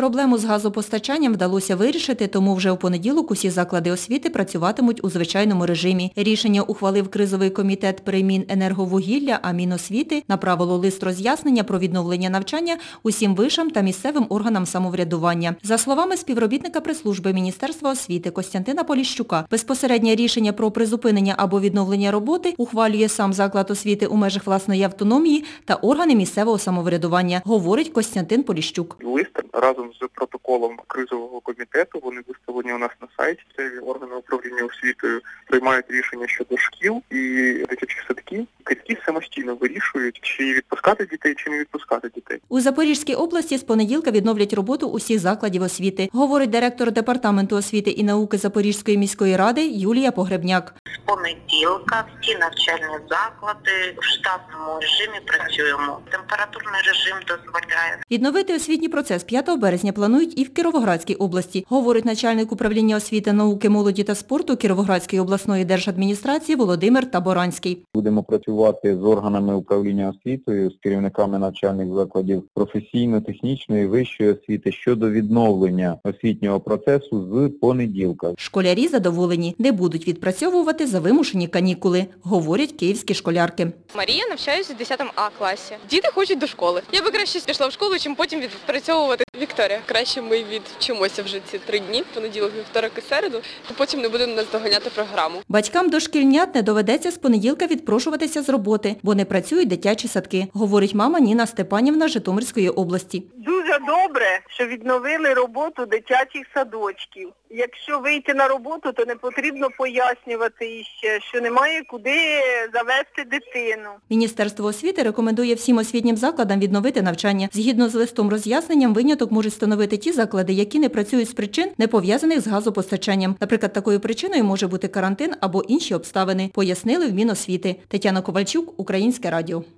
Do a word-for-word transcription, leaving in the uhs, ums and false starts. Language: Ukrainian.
Проблему з газопостачанням вдалося вирішити, тому вже у понеділок усі заклади освіти працюватимуть у звичайному режимі. Рішення ухвалив кризовий комітет при Міненерговугілля, а Міносвіти направило лист роз'яснення про відновлення навчання усім вишам та місцевим органам самоврядування. За словами співробітника прес-служби Міністерства освіти Костянтина Поліщука, безпосереднє рішення про призупинення або відновлення роботи ухвалює сам заклад освіти у межах власної автономії та органи місцевого самоврядування, говорить Костянтин Поліщук. Лист разом з протоколом кризового комітету, вони виставлені у нас на сайті. Це органи управління освітою приймають рішення щодо шкіл і дитячих садків. Батьки самостійно вирішують, чи відпускати дітей, чи не відпускати дітей. У Запорізькій області з понеділка відновлять роботу усіх закладів освіти, говорить директор департаменту освіти і науки Запорізької міської ради Юлія Погребняк. З понеділка всі навчальні заклади в штатному режимі працюємо. Температурний режим дозволяє. Відновити освітній процес п'ятого березня планують і в Кіровоградській області, говорить начальник управління освіти, науки, молоді та спорту Кіровоградської обласної держадміністрації Володимир Таборанський. Будемо працювати з органами управління освітою, з керівниками навчальних закладів професійно-технічної, вищої освіти щодо відновлення освітнього процесу з понеділка. Школярі задоволені, не будуть відпрацьовувати за вимушені канікули, говорять київські школярки. Марія навчається в десятому А класі. Діти хочуть до школи. Я би краще пішла в школу, чим потім відпрацьовувати. Вікторія, краще ми відвчимося вже ці три дні, понеділок, вівторок і середу, і потім не будемо наздоганяти програму. Батькам дошкільнят не доведеться з понеділка відпрошуватися з роботи, бо не працюють дитячі садки, говорить мама Ніна Степанівна Житомирської області. Дуже добре, що відновили роботу дитячих садочків. Якщо вийти на роботу, то не потрібно пояснювати іще, що немає куди завести дитину. Міністерство освіти рекомендує всім освітнім закладам відновити навчання. Згідно з листом роз'ясненням, виняток можуть становити ті заклади, які не працюють з причин, не пов'язаних з газопостачанням. Наприклад, такою причиною може бути карантин або інші обставини, пояснили в Міносвіти. Тетяна Ковальчук, Українське радіо.